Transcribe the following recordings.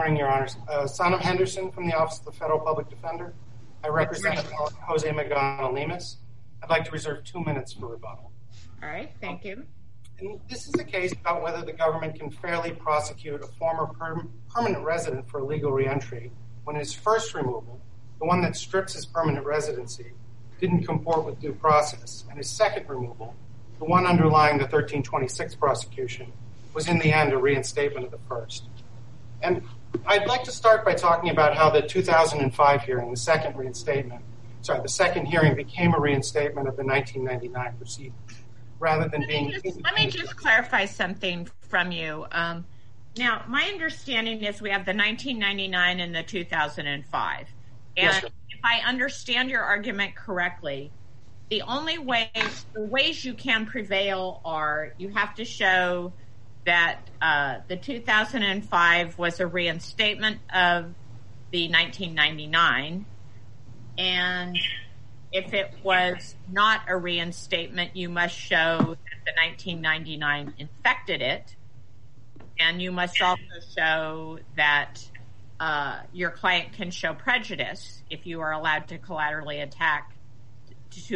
morning, Your Honors. Sonam Henderson from the Office of the Federal Public Defender. I represent Jose Magana-Lemus. I'd like to reserve 2 minutes for rebuttal. All right, thank you. And this is a case about whether the government can fairly prosecute a former permanent resident for illegal reentry when his first removal, the one that strips his permanent residency, didn't comport with due process, and his second removal, the one underlying the 1326 prosecution, was in the end a reinstatement of the first. And I'd like to start by talking about how the 2005 hearing, the second hearing became a reinstatement of the 1999 proceedings, rather than being... Let me just clarify something from you. Now, my understanding is we have the 1999 and the 2005. And yes, if I understand your argument correctly, the ways you can prevail are you have to show that the 2005 was a reinstatement of the 1999, and if it was not a reinstatement, you must show that the 1999 infected it, and you must also show that your client can show prejudice if you are allowed to collaterally attack the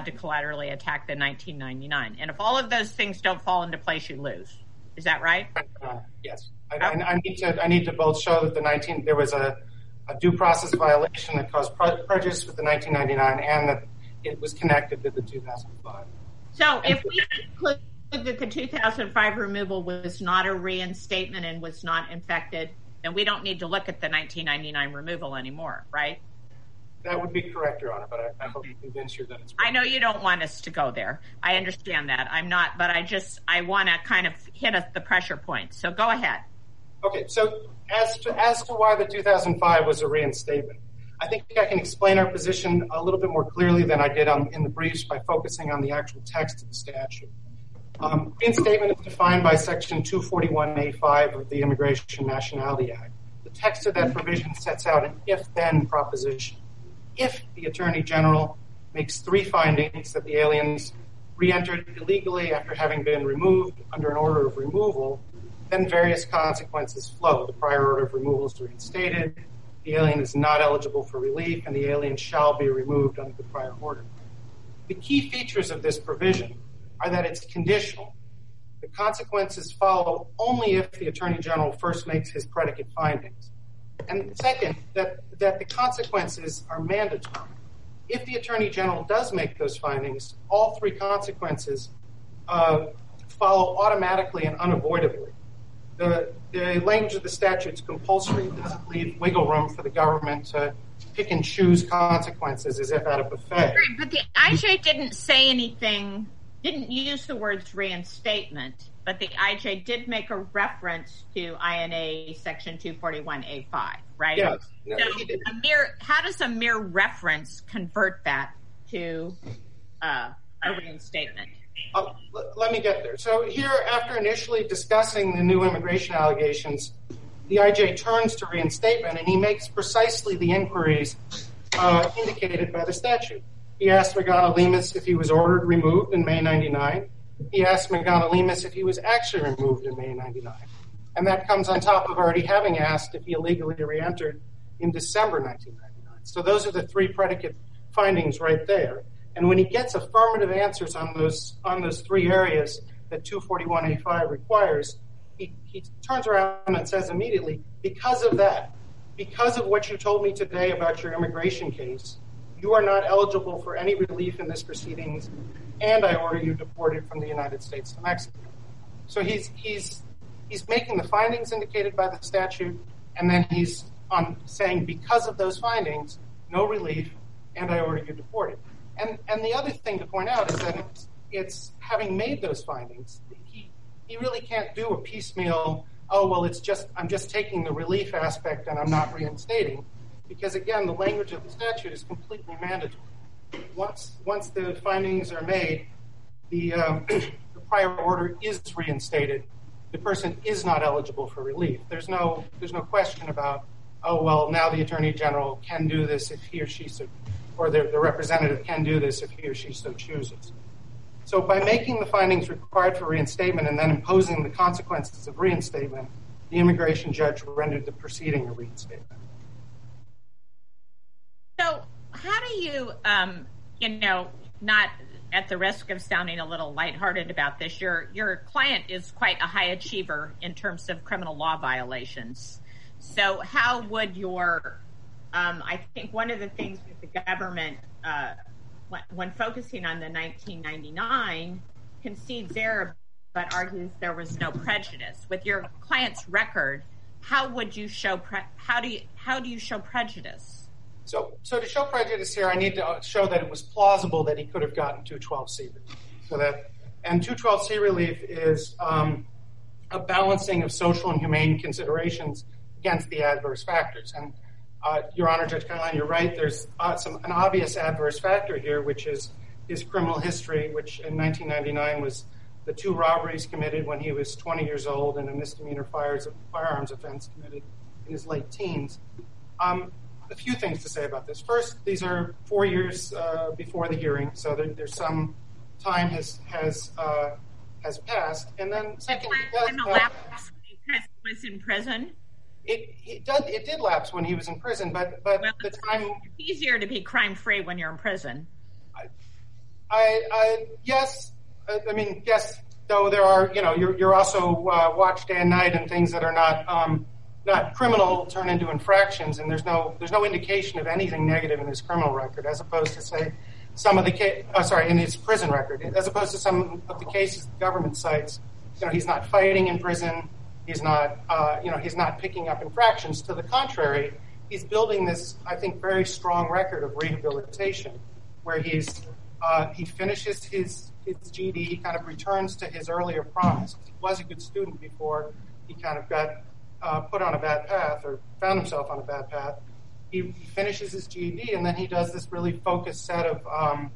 1999. And if all of those things don't fall into place, you lose. Is that right? Yes. I need to both show that there was a due process violation that caused prejudice with the 1999 and that it was connected to the 2005. So if we conclude that the 2005 removal was not a reinstatement and was not infected, then we don't need to look at the 1999 removal anymore, right? That would be correct, Your Honor, but I hope to convince you that it's right. I know you don't want us to go there. I understand that. I'm not, but I want to kind of hit the pressure point. So go ahead. Okay, so as to why the 2005 was a reinstatement, I think I can explain our position a little bit more clearly than I did in the briefs by focusing on the actual text of the statute. Reinstatement is defined by Section 241A5 of the Immigration Nationality Act. The text of that provision sets out an if-then proposition. If the Attorney General makes 3 findings that the aliens re-entered illegally after having been removed under an order of removal, then various consequences flow. The prior order of removal is reinstated, the alien is not eligible for relief, and the alien shall be removed under the prior order. The key features of this provision are that it's conditional. The consequences follow only if the Attorney General first makes his predicate findings. And second, that the consequences are mandatory. If the Attorney General does make those findings, all 3 consequences follow automatically and unavoidably. The language of the statute is compulsory. It doesn't leave wiggle room for the government to pick and choose consequences as if at a buffet. Right, but the IJ didn't say anything, didn't use the words reinstatement, but the IJ did make a reference to INA Section 241A5, right? Yes. So how does a mere reference convert that to a reinstatement? Let me get there. So here, after initially discussing the new immigration allegations, the IJ turns to reinstatement, and he makes precisely the inquiries indicated by the statute. He asked Magana-Lemus if he was ordered removed in May 99. He asked Magana-Lemus if he was actually removed in May 99. And that comes on top of already having asked if he illegally re-entered in December 1999. So those are the 3 predicate findings right there. And when he gets affirmative answers on those 3 areas that 241A5 requires, he turns around and says immediately, because of that, because of what you told me today about your immigration case, you are not eligible for any relief in this proceedings, and I order you deported from the United States to Mexico. So he's making the findings indicated by the statute, and then he's saying because of those findings, no relief, and I order you deported. And the other thing to point out is that it's having made those findings, he really can't do a piecemeal, I'm just taking the relief aspect and I'm not reinstating, because again, the language of the statute is completely mandatory. Once the findings are made, the prior order is reinstated. The person is not eligible for relief. There's no question about, now the Attorney General can do this if he or she so, or the representative can do this if he or she so chooses. So by making the findings required for reinstatement and then imposing the consequences of reinstatement, the immigration judge rendered the proceeding a reinstatement. So how do you, not at the risk of sounding a little lighthearted about this, your client is quite a high achiever in terms of criminal law violations. So how would I think one of the things that the government, when focusing on the 1999, concedes error, but argues there was no prejudice. With your client's record, how would you show, how do you show prejudice? So to show prejudice here, I need to show that it was plausible that he could have gotten 212C relief. And 212C relief is a balancing of social and humane considerations against the adverse factors. And Your Honor, Judge Caroline, you're right. There's an obvious adverse factor here, which is his criminal history, which in 1999 was the 2 robberies committed when he was 20 years old and a misdemeanor firearms offense committed in his late teens. A few things to say about this. First, these are 4 years before the hearing, so there's some time has passed. And then second, lapse when he was in prison. It did lapse when he was in prison, but the time it's easier to be crime free when you're in prison. Yes. I mean, yes. Though there are, you're also watched day and night, and things that are not criminal turn into infractions, and there's no indication of anything negative in his criminal record, as opposed to say some of the in his prison record, as opposed to some of the cases the government cites. He's not fighting in prison. He's not he's not picking up infractions. To the contrary, he's building this, I think, very strong record of rehabilitation, where he finishes his GED. He kind of returns to his earlier promise. He was a good student before he kind of got put on a bad path or found himself on a bad path. He finishes his GED, and then he does this really focused set of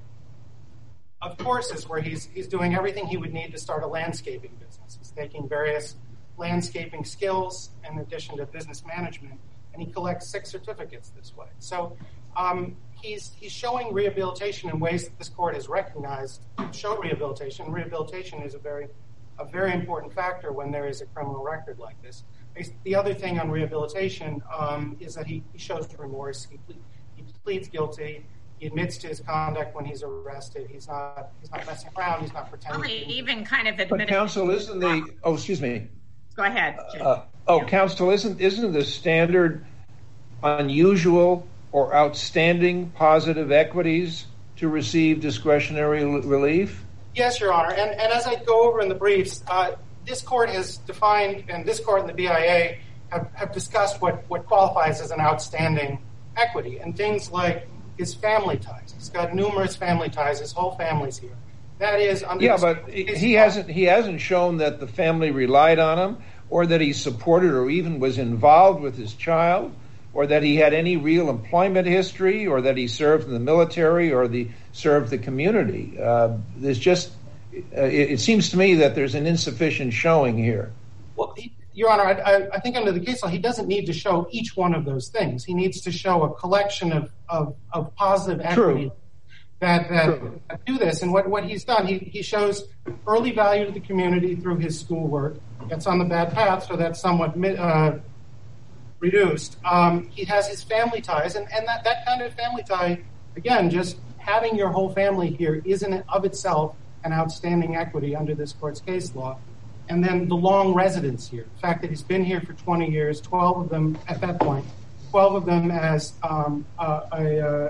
courses where he's doing everything he would need to start a landscaping business. He's taking various landscaping skills in addition to business management, and he collects 6 certificates this way. So he's showing rehabilitation in ways that this court has recognized show rehabilitation. Rehabilitation is a very important factor when there is a criminal record like this. The other thing on rehabilitation is that he shows remorse. He pleads guilty. He admits to his conduct when he's arrested. He's not messing around. He's not pretending. Well, he even kind of admitted. But counsel, isn't the? Oh, excuse me. Go ahead. Counsel, isn't the standard unusual or outstanding positive equities to receive discretionary relief? Yes, Your Honor. And as I go over in the briefs, this court has defined, and this court and the BIA have discussed what qualifies as an outstanding equity, and things like his family ties. He's got numerous family ties. His whole family's here. That is under but he hasn't shown that the family relied on him, or that he supported or even was involved with his child, or that he had any real employment history, or that he served in the military or served the community. There's just it seems to me that there's an insufficient showing here. Well, Your Honor, I think under the case law, he doesn't need to show each one of those things. He needs to show a collection of positive equity that do this. And what he's done, he shows early value to the community through his schoolwork. Gets on the bad path, so that's somewhat reduced. He has his family ties, and that kind of family tie, again, just having your whole family here is in and of itself an outstanding equity under this court's case law. And then the long residence here, the fact that he's been here for 20 years, 12 of them at that point, 12 of them as a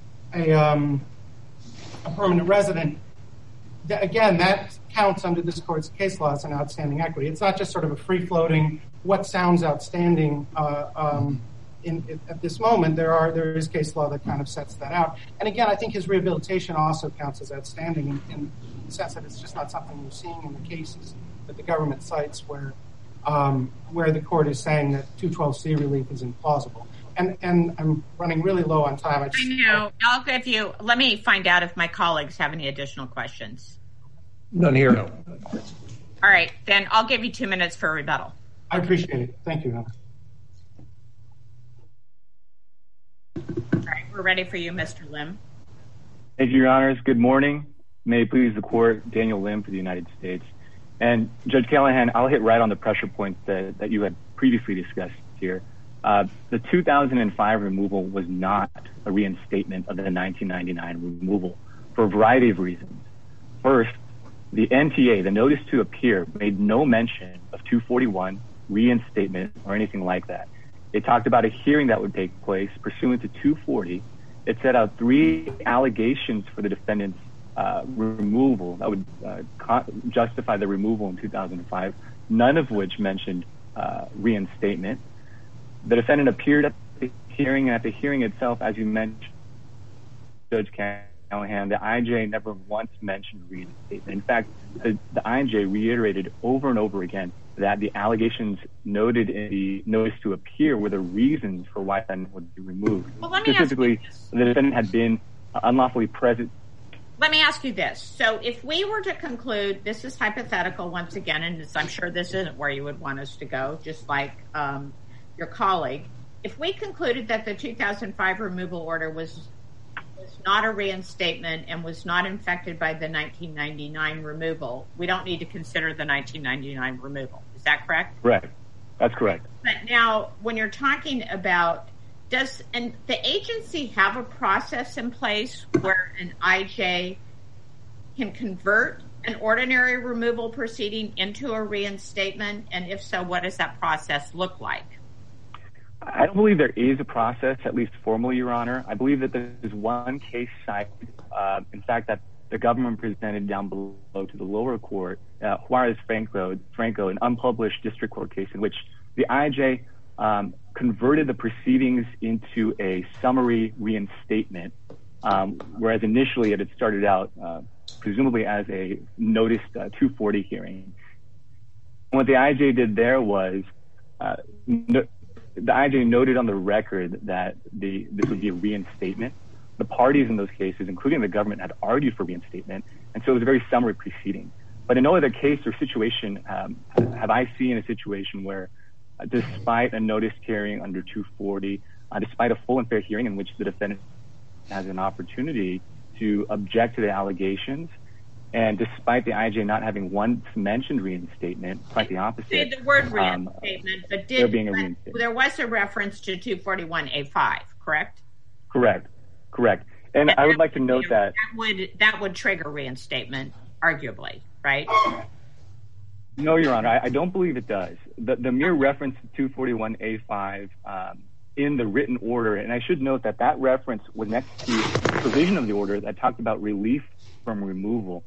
permanent resident. Again, that counts under this court's case law as an outstanding equity. It's not just sort of a free-floating, what sounds outstanding at this moment. There is case law that kind of sets that out. And again, I think his rehabilitation also counts as outstanding in the sense that it's just not something you're seeing in the cases that the government cites where the court is saying that 212C relief is implausible. And I'm running really low on time. I know. I'll give you. Let me find out if my colleagues have any additional questions. None here. No. All right, then I'll give you 2 minutes for a rebuttal. I appreciate it. Thank you, Hannah. All right, we're ready for you, Mr. Lim. Thank you, Your Honors. Good morning. May it please the court, Daniel Lim for the United States. And Judge Callahan, I'll hit right on the pressure points that you had previously discussed here. The 2005 removal was not a reinstatement of the 1999 removal for a variety of reasons. First, the NTA, the notice to appear, made no mention of 241, reinstatement, or anything like that. It talked about a hearing that would take place pursuant to 240. It set out 3 allegations for the defendant's removal that would justify the removal in 2005, none of which mentioned reinstatement. The defendant appeared at the hearing, and at the hearing itself, as you mentioned, Judge Callahan, the IJ never once mentioned reinstatement. In fact, the IJ reiterated over and over again that the allegations noted in the notice to appear were the reasons for why that would be removed. Well, let me Specifically, the defendant had been unlawfully present. Let me ask you this. So if we were to conclude, this is hypothetical once again, and I'm sure this isn't where you would want us to go, just like your colleague. If we concluded that the 2005 removal order was not a reinstatement and was not infected by the 1999 removal, we don't need to consider the 1999 removal. Is that correct? Right. That's correct. But now, when you're talking about, does the agency have a process in place where an IJ can convert an ordinary removal proceeding into a reinstatement? And if so, what does that process look like? I don't believe there is a process, at least formally, Your Honor. I believe that there is one case cited, in fact, that the government presented down below to the lower court, Juarez-Franco, an unpublished district court case in which the IJ converted the proceedings into a summary reinstatement, whereas initially it had started out presumably as a notice 240 hearing. And what the IJ did there was the IJ noted on the record that this would be a reinstatement. The parties in those cases, including the government, had argued for reinstatement, and so it was a very summary proceeding. But in no other case or situation have I seen a situation where, despite a notice hearing under 240, despite a full and fair hearing in which the defendant has an opportunity to object to the allegations, and despite the IJ not having once mentioned reinstatement, quite the opposite. The word reinstatement, but there was a reference to 241A5, correct? Correct. And I would like to note that would trigger reinstatement, arguably, right? No, Your Honor, I don't believe it does. The mere reference to 241A5 in the written order, and I should note that reference was next to the provision of the order that talked about relief from removal,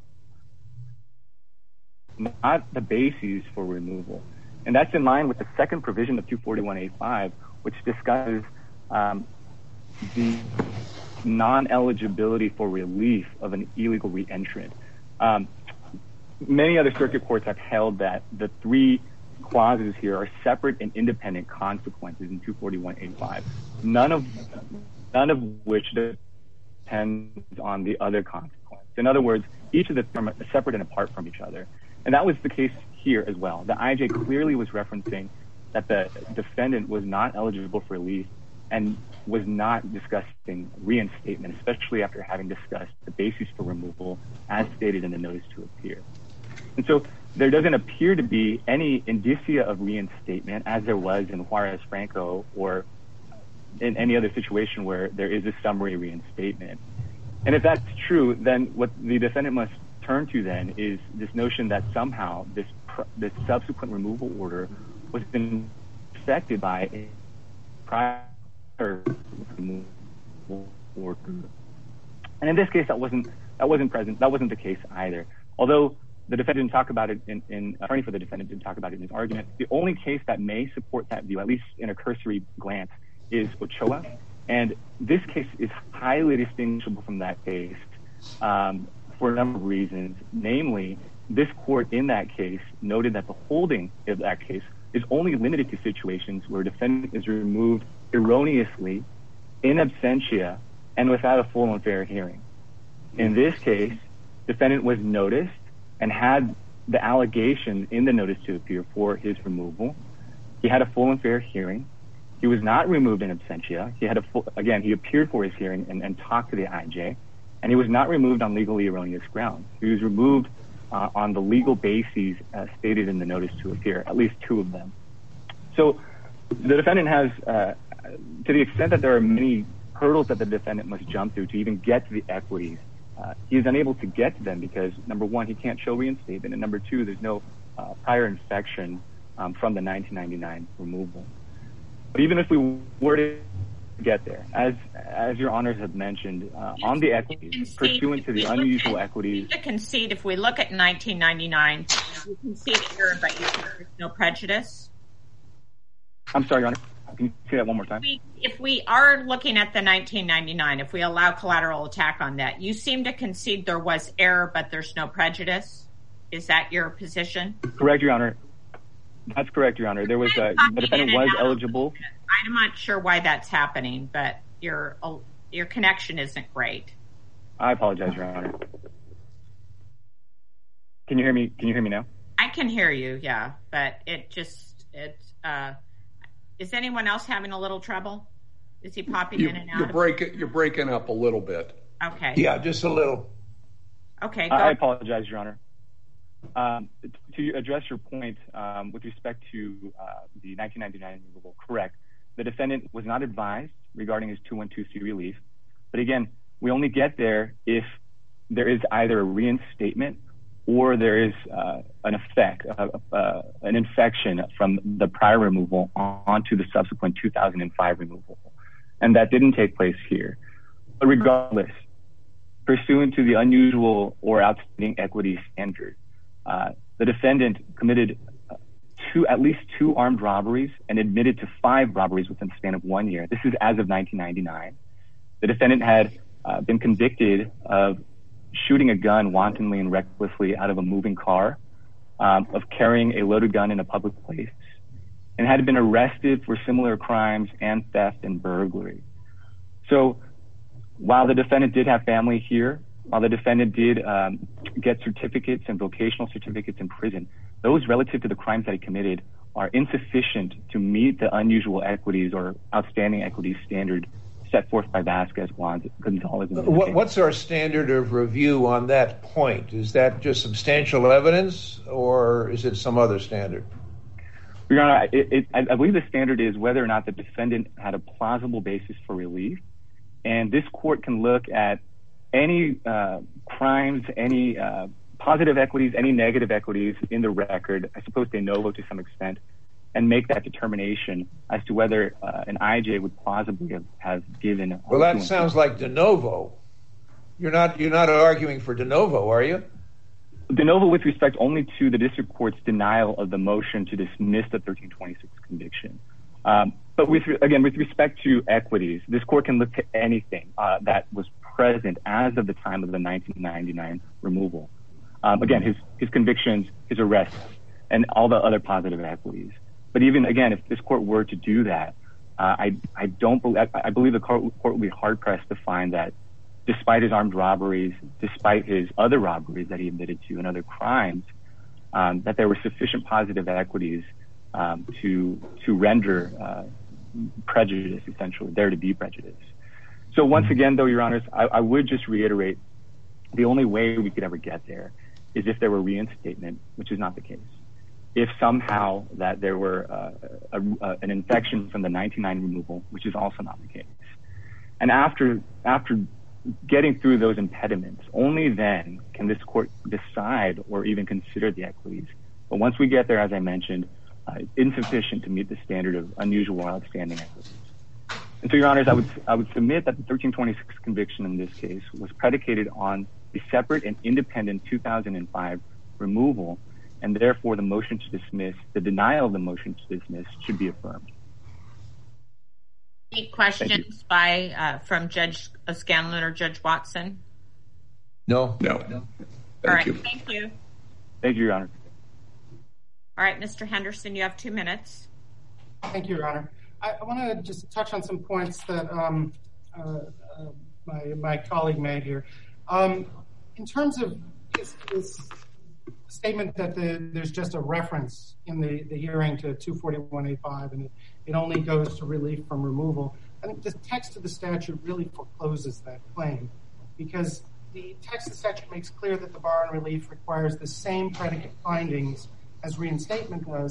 not the bases for removal. And that's in line with the second provision of 241A5, which discusses the non-eligibility for relief of an illegal reentrant. Many other circuit courts have held that the 3 clauses here are separate and independent consequences in 241A5, none of which depends on the other consequence. In other words, each of them are separate and apart from each other. And that was the case here as well. The IJ clearly was referencing that the defendant was not eligible for relief and was not discussing reinstatement, especially after having discussed the basis for removal as stated in the notice to appear. And so there doesn't appear to be any indicia of reinstatement as there was in Juarez-Franco or in any other situation where there is a summary reinstatement. And if that's true, then what the defendant must turn to then is this notion that somehow this subsequent removal order was infected by a prior removal order. And in this case, that wasn't present. That wasn't the case either. Although the defendant didn't talk about it attorney for the defendant didn't talk about it in his argument, the only case that may support that view, at least in a cursory glance, is Ochoa. And this case is highly distinguishable from that case for a number of reasons. Namely, this court in that case noted that the holding of that case is only limited to situations where a defendant is removed erroneously, in absentia, and without a full and fair hearing. In this case, defendant was noticed and had the allegation in the notice to appear for his removal. He had a full and fair hearing. He was not removed in absentia. He appeared for his hearing and talked to the IJ, and he was not removed on legally erroneous grounds. He was removed on the legal bases stated in the notice to appear, at least 2 of them. So the defendant has, to the extent that there are many hurdles that the defendant must jump through to even get to the equities, he is unable to get to them because, number one, he can't show reinstatement, and number two, there's no prior infection from the 1999 removal. But even if we were to get there, as your honors have mentioned, on the equities, pursuant to the unusual equities. To concede, if we look at 1999, you concede error, but you think there's no prejudice? I'm sorry, Your Honor. Can you say that one more time? If we are looking at the 1999, if we allow collateral attack on that, you seem to concede there was error, but there's no prejudice. Is that your position? Correct, Your Honor. That's correct, Your Honor. There was the defendant was eligible. I'm not sure why that's happening, but your connection isn't great. I apologize, Your Honor. Can you hear me? Can you hear me now? I can hear you, yeah, but is anyone else having a little trouble? Is he popping in and out? You're breaking up a little bit. Okay. Yeah, just a little. Okay. I apologize, Your Honor. To address your point with respect to the 1999 removal, correct. The defendant was not advised regarding his 212C relief. But again, we only get there if there is either a reinstatement or there is an effect, an infection from the prior removal onto the subsequent 2005 removal. And that didn't take place here. But regardless, pursuant to the unusual or outstanding equity standard, the defendant committed at least two armed robberies and admitted to 5 robberies within the span of 1 year. This is as of 1999. The defendant had been convicted of shooting a gun wantonly and recklessly out of a moving car, of carrying a loaded gun in a public place, and had been arrested for similar crimes and theft and burglary. So while the defendant did have family here, while the defendant did get certificates and vocational certificates in prison, those relative to the crimes that he committed are insufficient to meet the unusual equities or outstanding equities standard set forth by Vasquez-Gonzalez. What's our standard of review on that point? Is that just substantial evidence, or is it some other standard? Your Honor, I believe the standard is whether or not the defendant had a plausible basis for relief. And this court can look at any crimes, any positive equities, any negative equities in the record, I suppose de novo to some extent, and make that determination as to whether an IJ would plausibly have given. Well, that sounds like de novo. You're not arguing for de novo, are you? De novo with respect only to the district court's denial of the motion to dismiss the 1326 conviction. But with respect to equities, this court can look to anything that was present as of the time of the 1999 removal. Again, his convictions, his arrests, and all the other positive equities. But even again, if this court were to do that, I believe the court would be hard pressed to find that, despite his armed robberies, despite his other robberies that he admitted to and other crimes, that there were sufficient positive equities to render prejudice, essentially, there to be prejudice. So once again, though, Your Honors, I would just reiterate, the only way we could ever get there is if there were reinstatement, which is not the case. If somehow that there were an infection from the 1999 removal, which is also not the case. And after getting through those impediments, only then can this court decide or even consider the equities. But once we get there, as I mentioned, insufficient to meet the standard of unusual or outstanding equities. And so, Your Honors, I would submit that the 1326 conviction in this case was predicated on a separate and independent 2005 removal, and therefore the motion to dismiss, the denial of the motion to dismiss, should be affirmed. Any questions from Judge O'Scanlan or Judge Watson? No. All right, thank you. Thank you, Your Honor. All right, Mr. Henderson, you have 2 minutes. Thank you, Your Honor. I want to just touch on some points that my colleague made here. In terms of his statement that there's just a reference in the hearing to 241A5 and it only goes to relief from removal, I think the text of the statute really forecloses that claim, because the text of the statute makes clear that the bar on relief requires the same predicate findings as reinstatement does,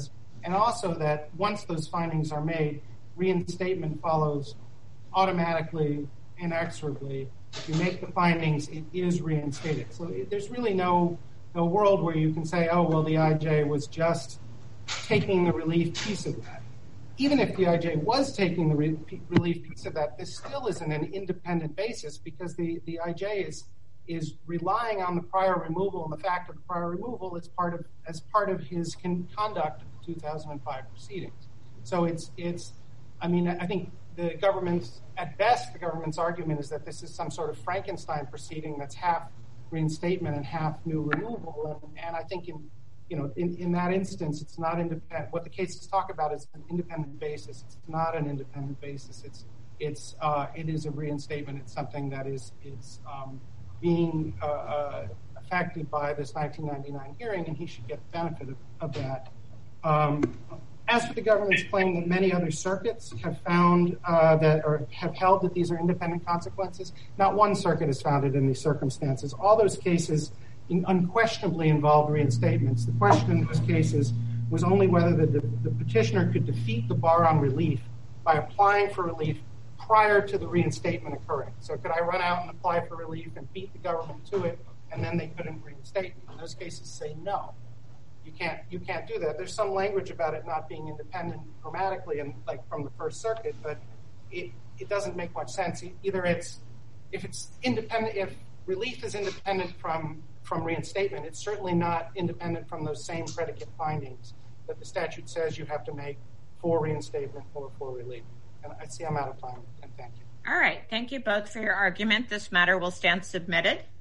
and also that once those findings are made, reinstatement follows automatically, inexorably. If you make the findings, it is reinstated. So there's really no world where you can say, oh, well, the IJ was just taking the relief piece of that. Even if the IJ was taking the relief piece of that, this still isn't an independent basis because the IJ is relying on the prior removal and the fact of the prior removal as part of his conduct of the 2005 proceedings. So I think the government's argument is that this is some sort of Frankenstein proceeding that's half reinstatement and half new removal. And I think in that instance, it's not independent. What the cases talk about is an independent basis. It's not an independent basis. It is a reinstatement. It's something that is being affected by this 1999 hearing, and he should get the benefit of that. As for the government's claim that many other circuits have found have held that these are independent consequences, not one circuit has found it in these circumstances. All those cases unquestionably involved reinstatements. The question in those cases was only whether the petitioner could defeat the bar on relief by applying for relief prior to the reinstatement occurring. So could I run out and apply for relief and beat the government to it, and then they couldn't reinstate me? In those cases say no. You can't do that. There's some language about it not being independent grammatically and like from the First Circuit, but it doesn't make much sense. Either if it's independent, if relief is independent from reinstatement, it's certainly not independent from those same predicate findings that the statute says you have to make for reinstatement or for relief. And I see I'm out of time, and thank you. All right. Thank you both for your argument. This matter will stand submitted.